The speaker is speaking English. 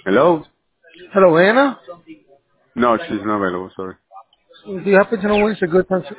Hello? Hello, Anna. No, she's not available, sorry. Do you happen to know when it's a good time?